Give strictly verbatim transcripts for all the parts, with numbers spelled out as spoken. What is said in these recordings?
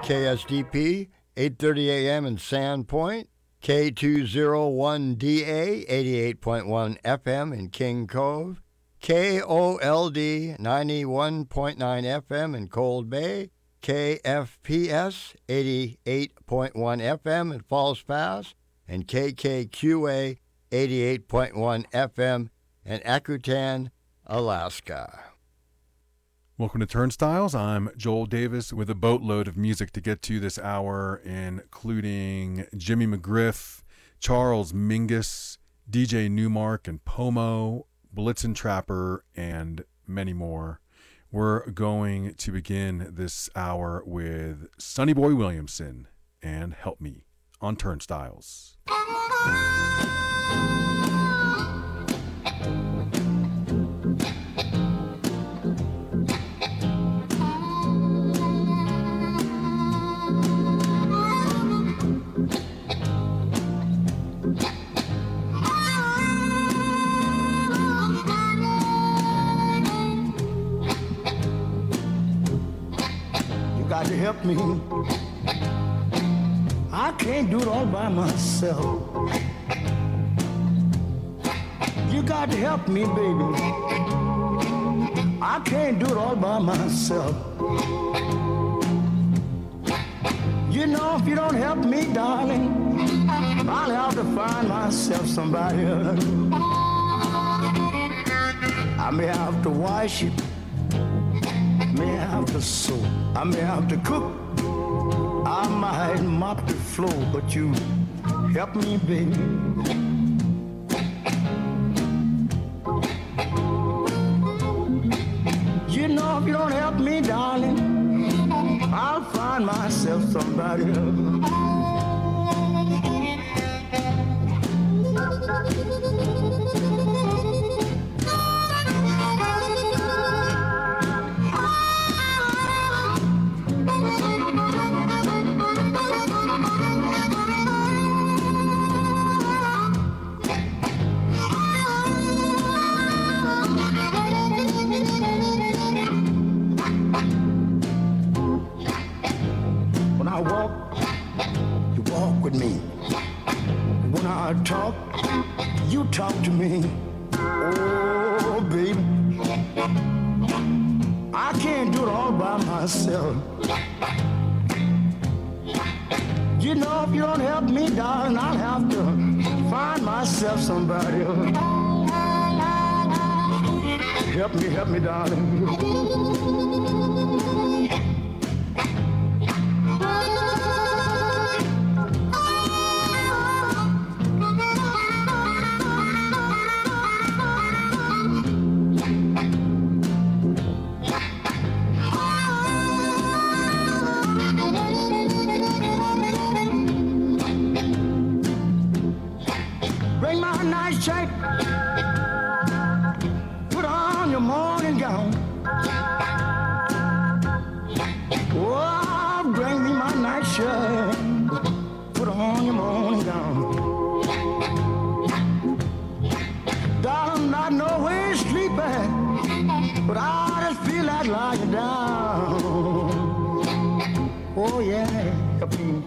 K S D P, eight thirty a.m. in Sandpoint, K two oh one D A, eighty-eight point one F M in King Cove, K O L D, ninety-one point nine F M in Cold Bay, K F P S, eighty-eight point one F M in Falls Pass, and K K Q A, eighty-eight point one F M in Akutan, Alaska. Welcome to Turnstiles. I'm Joel Davis with a boatload of music to get to this hour, including Jimmy McGriff, Charles Mingus, D J Newmark and Pomo, Blitzen Trapper, and many more. We're going to begin this hour with Sonny Boy Williamson and Help Me on Turnstiles. Got to help me. I can't do it all by myself. You got to help me, baby. I can't do it all by myself. You know, if you don't help me, darling, I'll have to find myself somebody else. I may have to wash it, may have to sew, I may have to cook, I might mop the floor, but you help me, baby. You know, if you don't help me, darling, I'll find myself somebody else. I talk, you talk to me. Oh, baby, I can't do it all by myself. You know, if you don't help me, darling, I'll have to find myself somebody else. Help me, help me, darling. Bring my nice shape, put on your morning gown. Oh, bring me my nice shirt, put on your morning gown. Darling, I know where you're sleeping, but I just feel like lying down. Oh yeah, help me.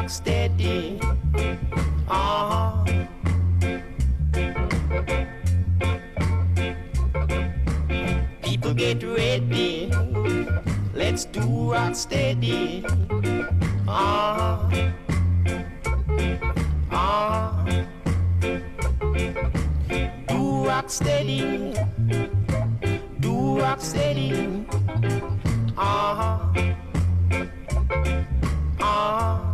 rock steady. Uh-huh. People get ready. Let's do rock steady. Uh-huh. Uh-huh. Do rock steady. Do rock steady. Uh-huh. Uh-huh.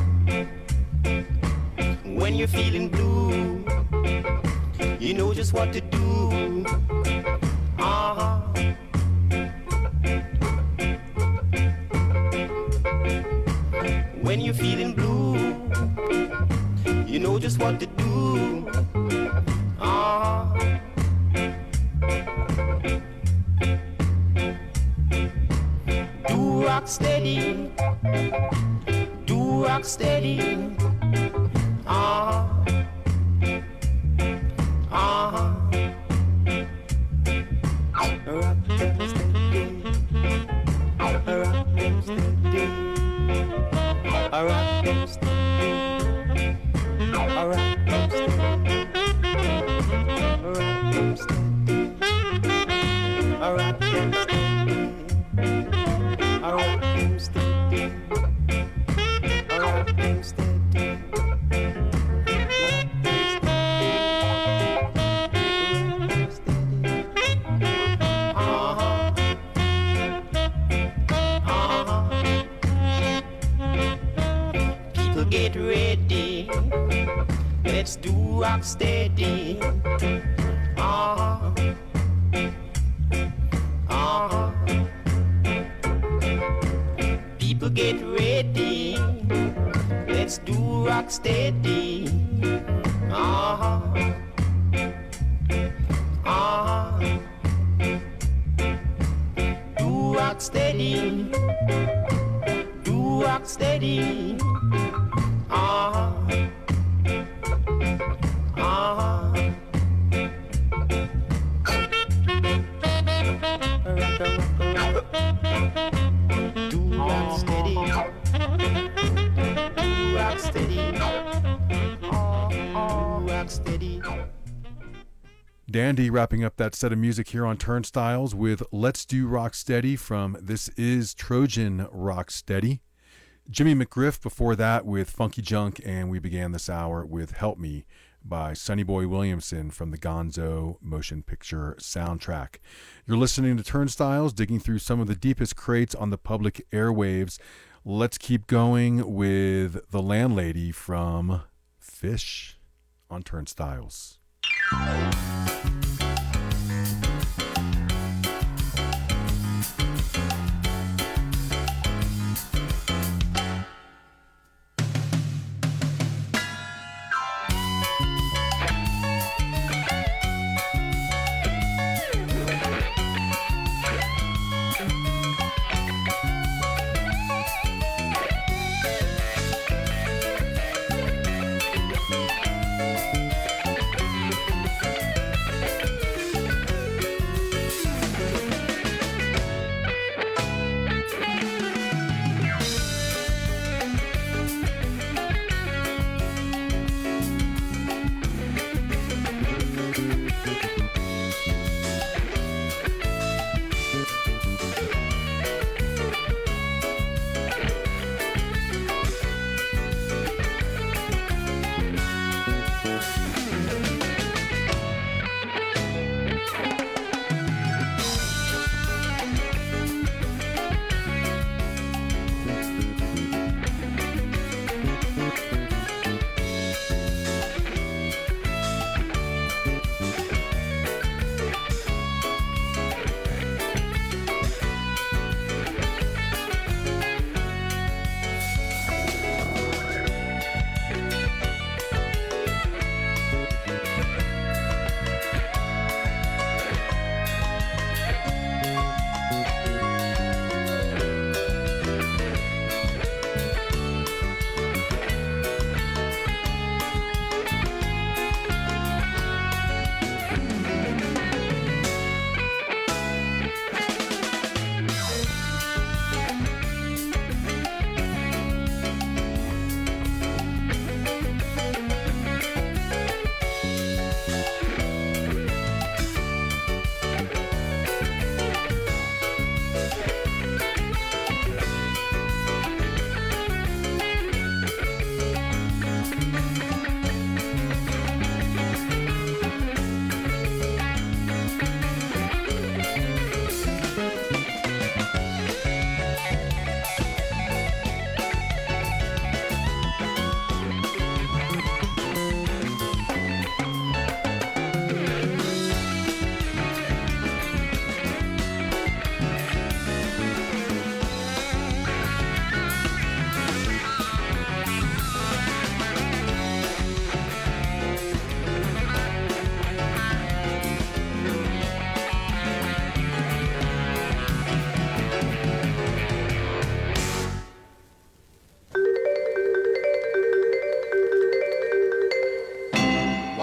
When you're feeling blue, you know just what to do. Uh-huh. When you're feeling blue, you know just what to do. Uh-huh. Do rock steady. Do rock steady. Uh-huh. Uh-huh. Rock them steady. Rock them steady. Rock them steady. Rock them steady. Rock them steady. Rock them steady. Rock them steady. Rock them steady. Get ready, let's do rock steady. Uh-huh. Uh-huh. People get ready, let's do rock steady. Uh-huh. Uh-huh. Do rock steady. Do rock steady. Uh-huh. Uh-huh. Do rock steady. Do rock steady. Do rock steady. Dandy wrapping up that set of music here on Turnstiles with Let's Do Rock Steady from This Is Trojan Rock Steady. Jimmy McGriff before that with Funky Junk, and we began this hour with Help Me by Sonny Boy Williamson from the Gonzo motion picture soundtrack. You're listening to Turnstiles, digging through some of the deepest crates on the public airwaves. Let's keep going with The Landlady from Fish on Turnstiles.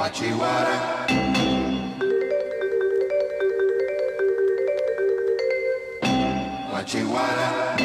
Wachiwara. Wachiwara.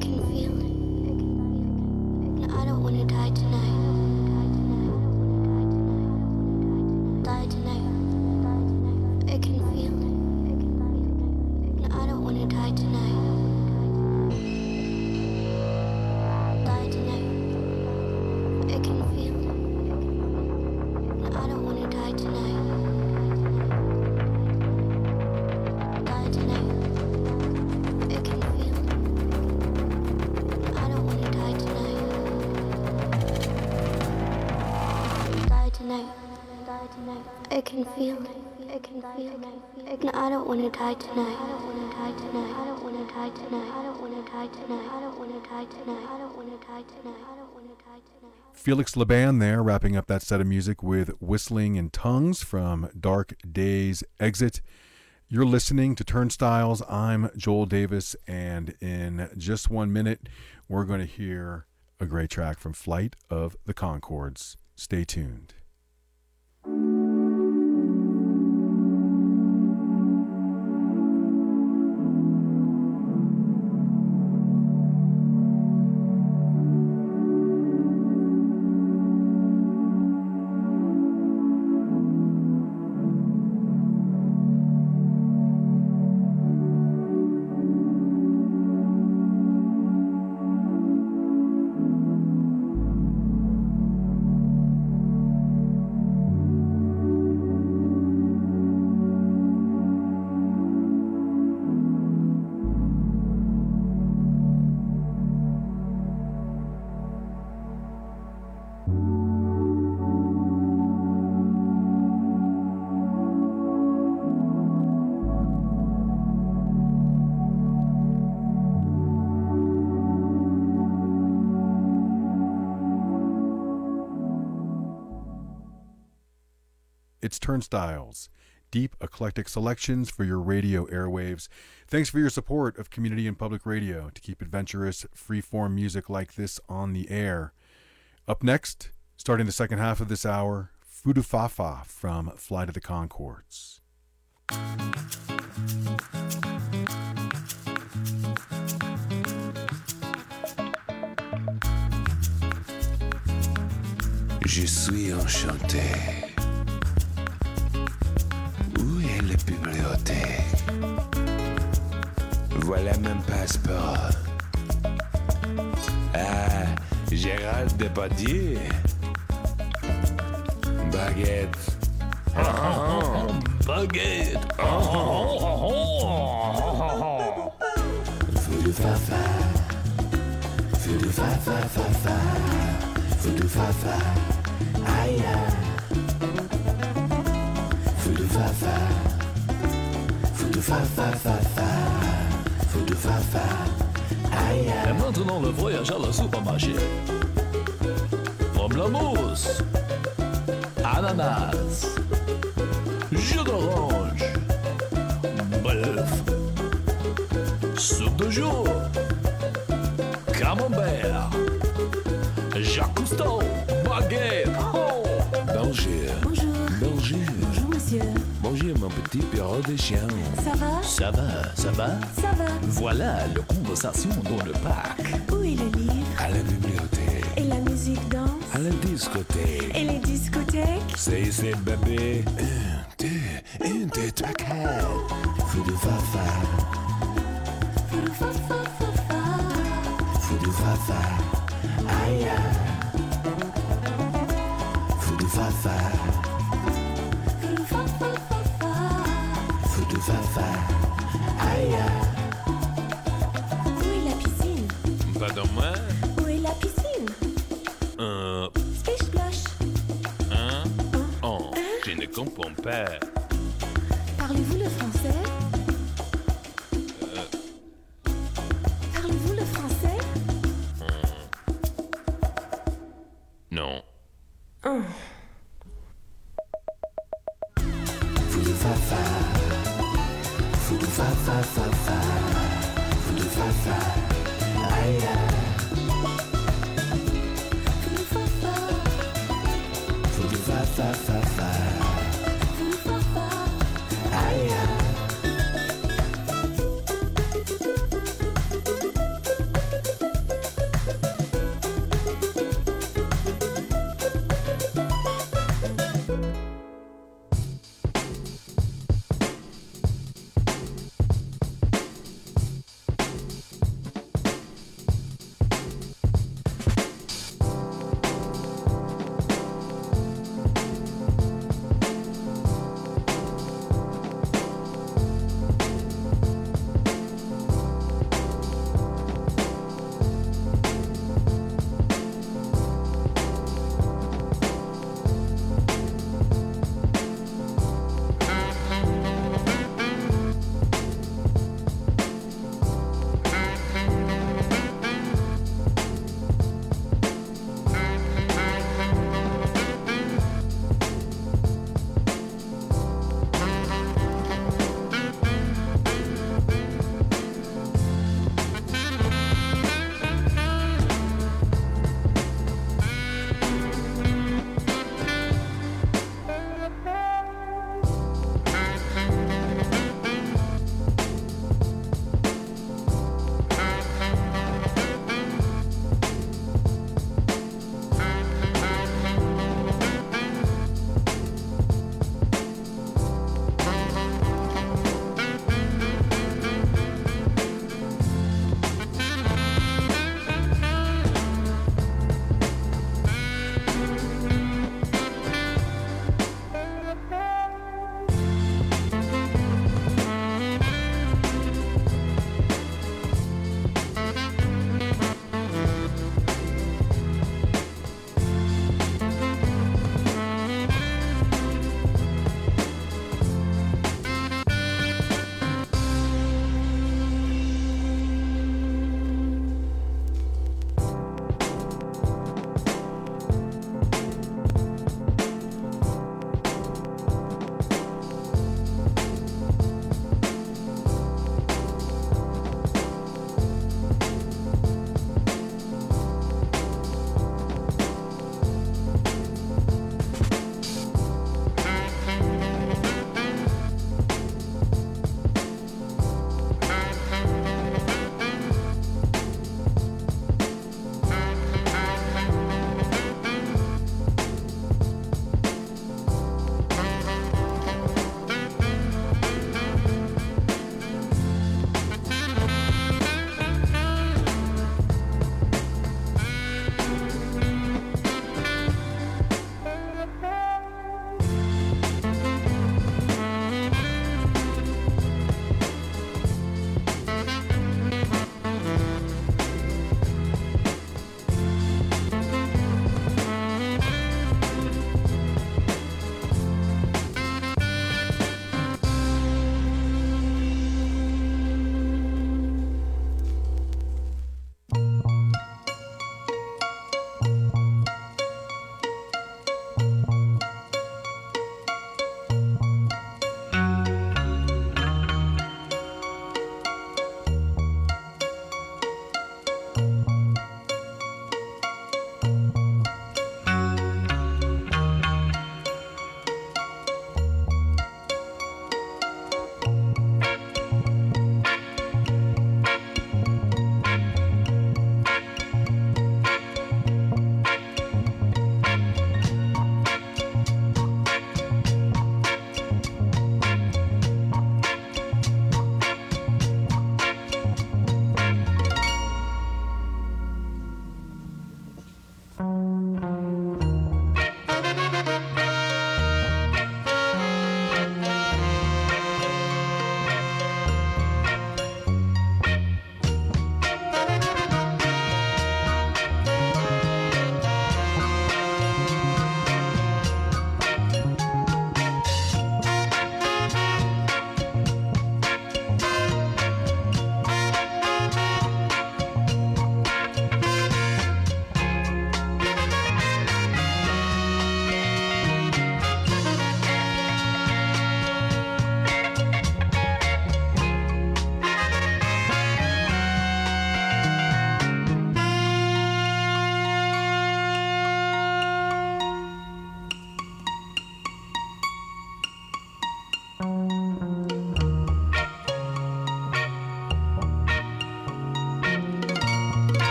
I can feel it. I can feel it. I don't want to die tonight. I don't want to die tonight. I don't want to die tonight. I don't want to die tonight. I don't want to die tonight. I don't want to die tonight. I don't want to die tonight. Felix Laban there, wrapping up that set of music with Whistling in Tongues from Dark Days Exit. You're listening to Turnstiles. I'm Joel Davis, and in just one minute, we're going to hear a great track from Flight of the Conchords. Stay tuned. It's Turnstiles, deep eclectic selections for your radio airwaves. Thanks for your support of community and public radio to keep adventurous, free-form music like this on the air. Up next, starting the second half of this hour, Fudufafa from Flight of the Conchords. Je suis enchanté. Où est la bibliothèque? Voilà mon passeport. Ah, Gérald Depardieu. Baguette. Oh, oh, oh, baguette. Oh, oh, oh, oh. Fudufafa. Fudufafa, fafa. Fudufafa. Aïe, aïe. Fudufafa, Fudufafa, fafa, Fudufafa, aïe aïe. Et maintenant le voyage à la supermarché. Pomme la mousse, ananas, jus d'orange, bœuf, soupe de jour, camembert, Jacques Cousteau, baguette, oh. Bonjour. Bonjour. Bonjour. Bonjour, monsieur. Bonjour, mon petit perro de chien. Ça va? Ça va, ça va? Ça va. Voilà la conversation dans le parc. Où est le livre? À la bibliothèque. Et la musique danse? À la discothèque. Et les discothèques? C'est ici, bébé. Un, deux, un, deux, trois, quatre. Fudufafa. Fudufafa, Fudufafa. Aïe, aïe. Fudufafa. Fudufafa. Aïe, aïe. Où est la piscine? Pardon, moi? Où est la piscine? Euh. Splish splash. Hein? Oh, je ne comprends pas. Parlez-vous le français? Euh. Parlez-vous le français? Non. Oh. Fudufafa. Fudufafa, fafa. Fudufafa. Aïe, aïe. Fudufafa. Fudufafa, fafa. Fudufafa. Aïe, aïe.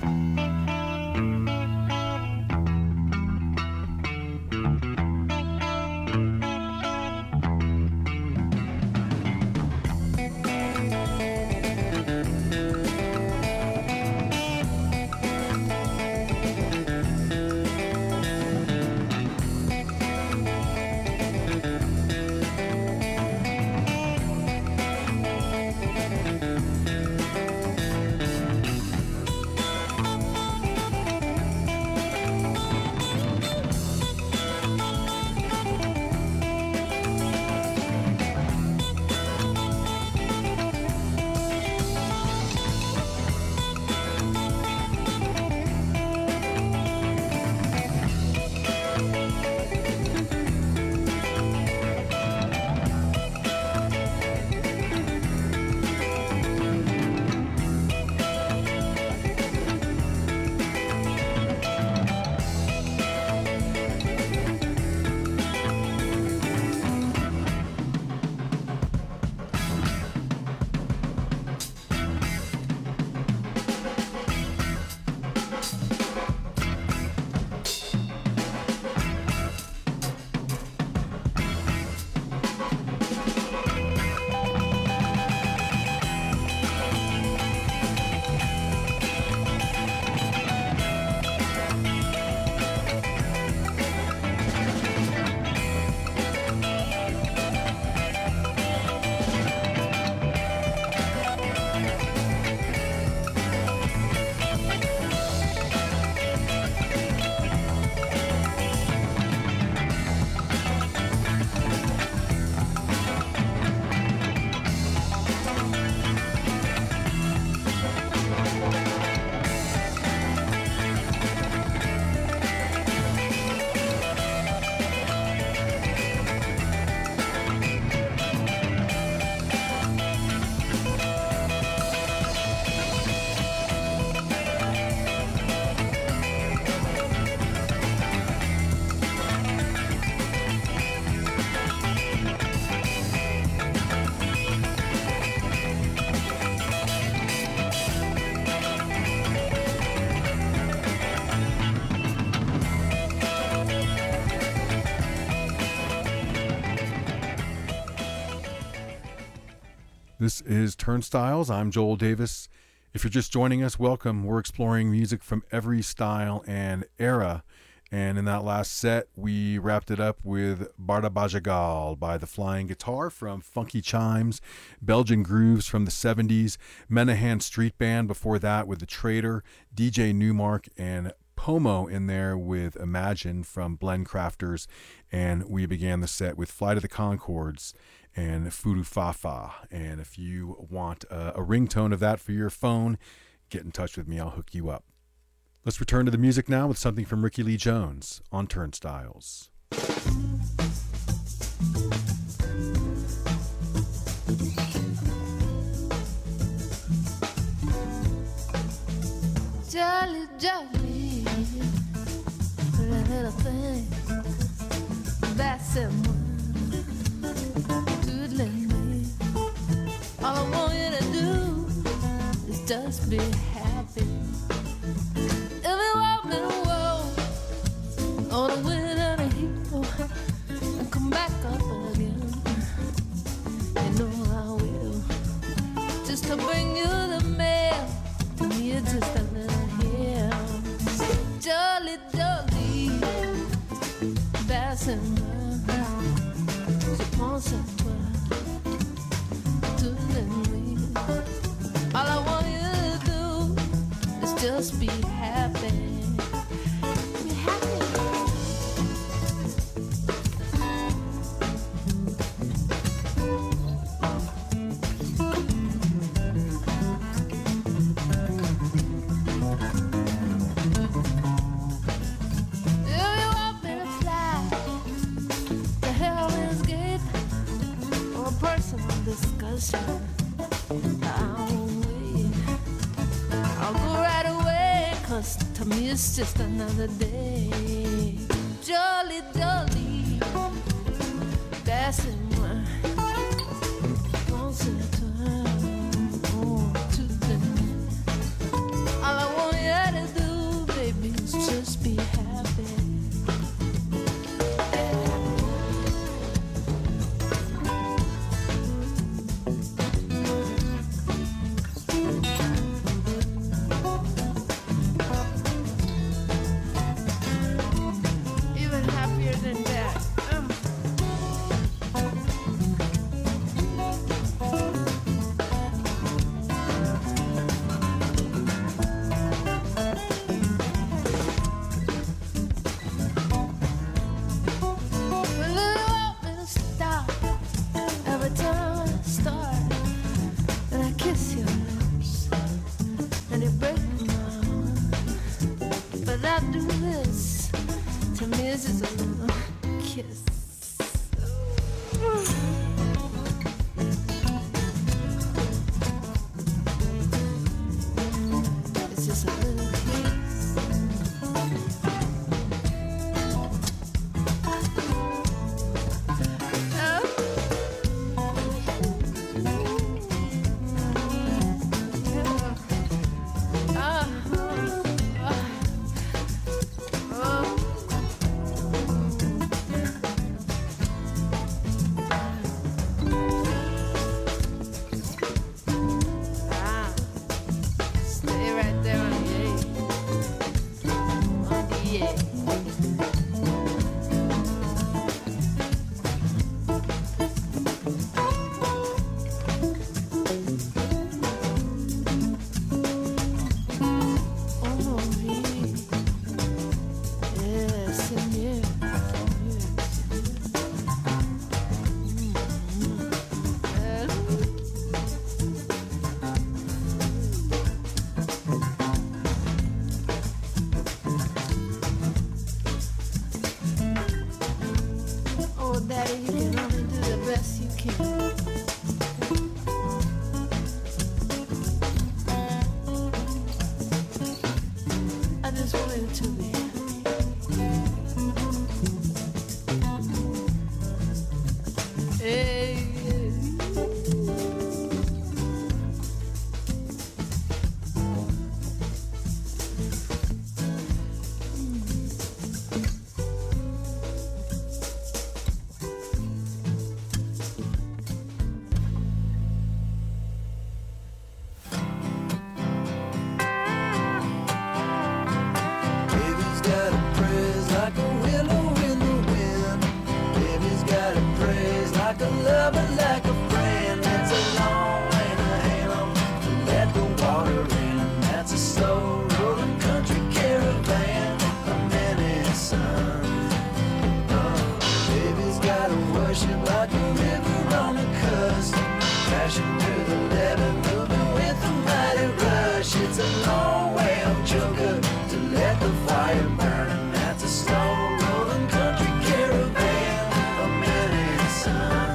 This is Turnstiles. I'm Joel Davis. If you're just joining us, welcome. We're exploring music from every style and era. And in that last set, we wrapped it up with Barda Bajagal by The Flying Guitar from Funky Chimes, Belgian Grooves from the seventies, Menahan Street Band before that with The Trader, D J Newmark, and Pomo in there with Imagine from Blend Crafters. And we began the set with Flight of the Conchords and Fudu Fafa. And if you want a, a ringtone of that for your phone, get in touch with me. I'll hook you up. Let's return to the music now with something from Ricky Lee Jones on Turnstiles. Jolly, jolly, little thing, that's it. All I want you to do is just be happy. If you walk in the world on the wind and the heat and come back up again, you know I will. Just to bring you the mail, to me it's just a little hill. Jolly, jolly, that's in my house. Je pense à toi. All I want you to do is just be happy. Be happy. If you want me to fly to Heaven's Gate or a personal discussion, I'll go right away, 'cause to me it's just another day. Jolly, jolly, passez-moi. Pensez-toi, oh, tout de même. All I want you to over like a friend. It's a long way to Halem to let the water in. That's a slow rolling country caravan of many sons. Oh, baby's gotta worship like a river on the coast, crashing through the levee, moving with a mighty rush. It's a long way up Joker to let the fire burn, and that's a slow rolling country caravan of many sons.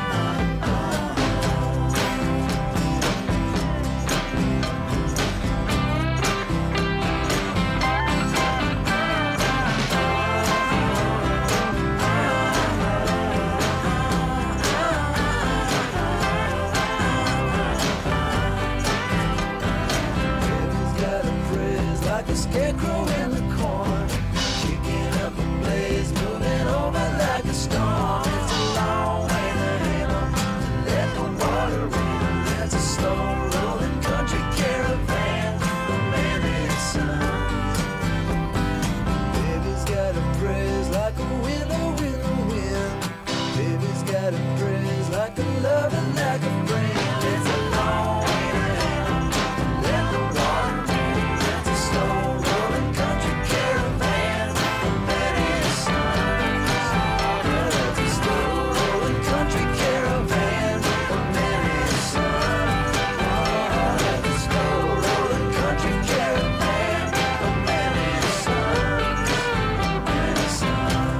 Like a scarecrow in the corn, kicking up a blaze, moving over like a storm. It's a long way to Halem to let the water in. That's a slow rolling country caravan of many sons. Baby's got a praise like a willow in the wind. Baby's got a praise like a love and like a friend. It's a long way to Halem to let the water in. That's a slow rolling country caravan of many sons. That's a slow rolling country caravan of many sons. That's a slow rolling country caravan of many sons. Many sons.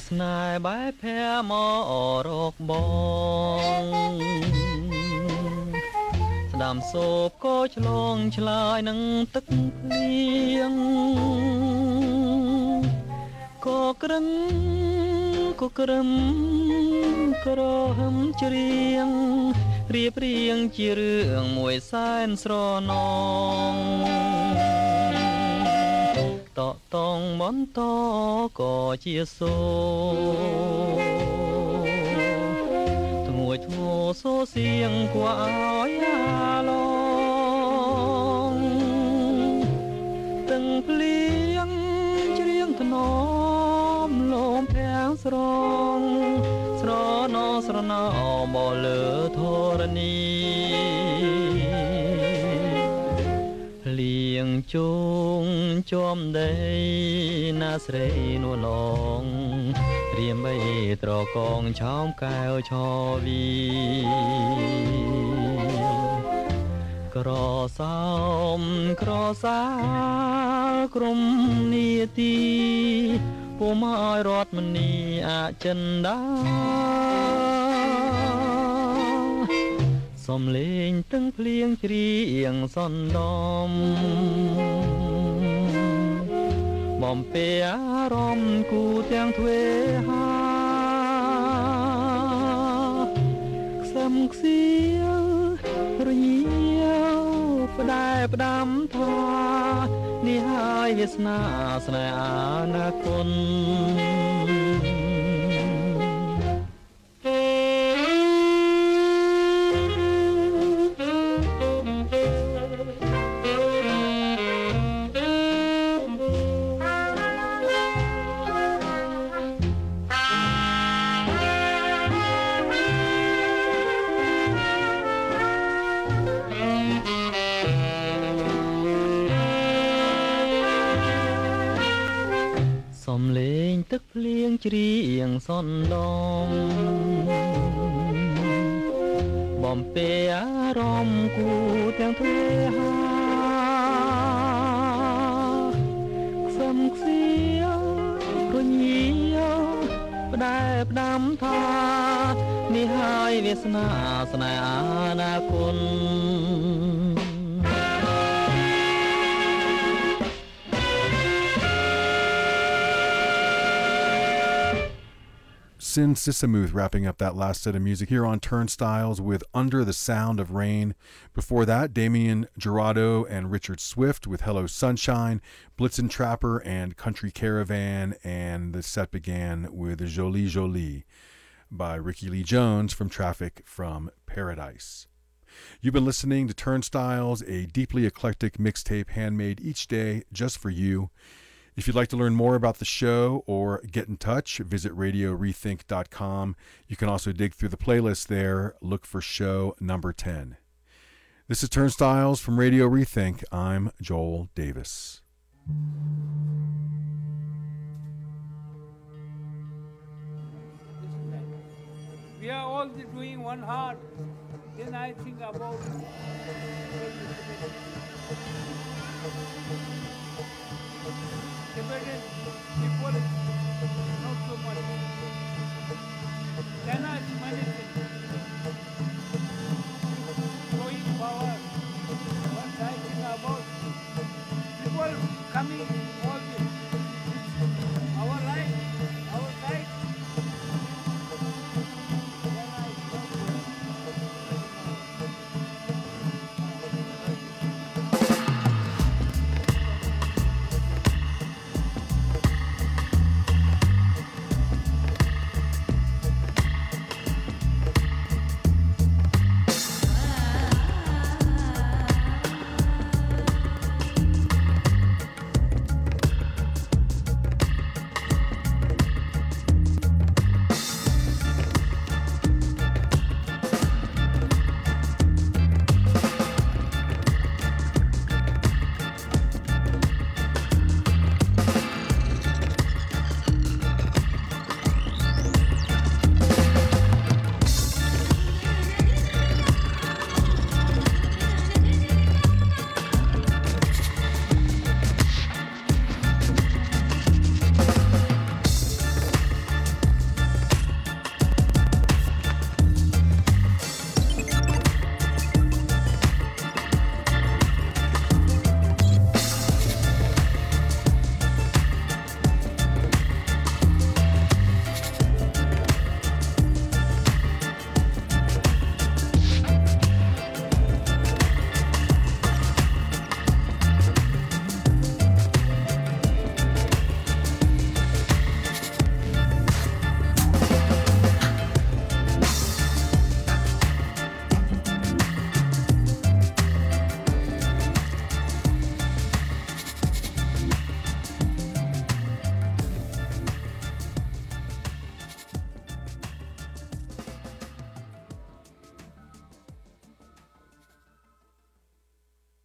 ស្នេហ៍បែបភ័មករកបងស្ដាំសូបក៏ឆ្លងឆ្លើយនឹងទឹកភ្លៀងក៏ក្រឹងក៏ក្រឹមក្រហមច្រៀងរៀបរៀងជារឿងមួយសែនស្រណងតកតងបន្តក៏ជាសូធ្ងួយធ្ងោសូសៀងគួរឲ្យអាឡងទាំងភ្លៀងច្រៀងថ្នមលំភាំងស្រងស្រណោស្រណោបលើធរណីលៀងជងចំដីណាស្រីនួនឡងរៀមបីត្រកងឆោមកែវឆវីក្រសោមក្រសាលក្រុមនីតិពុំឲ្យរត់មនីអចិន្តាសំលេងទាំងភ្លៀងច្រៀងសន្ដំបំពេអារម្មណ៍គូទាំងទ្វេហាខ្សឹមខ្សៀវរញៀវផ្ដែផ្ដាំថានេះហើយវាសនាស្នេហ៍អនាគតសំលេងទឹកភ្លៀងច្រៀងសន្ដំបំពេអារម្មណ៍គូទាំងទ្វេហាខ្សឹមខ្សៀវរញៀវផ្ដែផ្ដាំថានេះហើយវាសនាស្នេហ៍អនាគត Sin Sisamuth wrapping up that last set of music here on Turnstiles with Under the Sound of Rain. Before that, Damien Jurado and Richard Swift with Hello Sunshine, Blitzen Trapper and Country Caravan, and the set began with Jolie Jolie by Ricky Lee Jones from Traffic from Paradise. You've been listening to Turnstiles, a deeply eclectic mixtape handmade each day just for you. If you'd like to learn more about the show or get in touch, visit radio rethink dot com. You can also dig through the playlist there. Look for show number ten. This is Turnstiles from Radio Rethink. I'm Joel Davis. We are all doing one heart. Then I think about Tibetan people, not so much. China is managing, showing power. What I think about people coming all this. Our right, our right.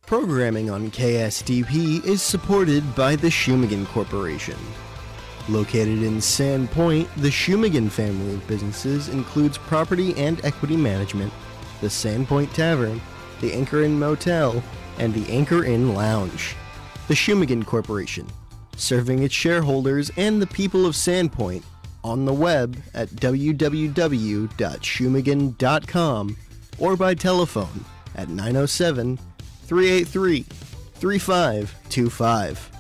Programming on K S D P is supported by the Shumagan Corporation. Located in Sandpoint, the Shumagan family of businesses includes property and equity management, the Sandpoint Tavern, the Anchor Inn Motel, and the Anchor Inn Lounge. The Shumagan Corporation, serving its shareholders and the people of Sandpoint on the web at w w w dot shumagan dot com or by telephone at nine oh seven, three eight three, three five two five.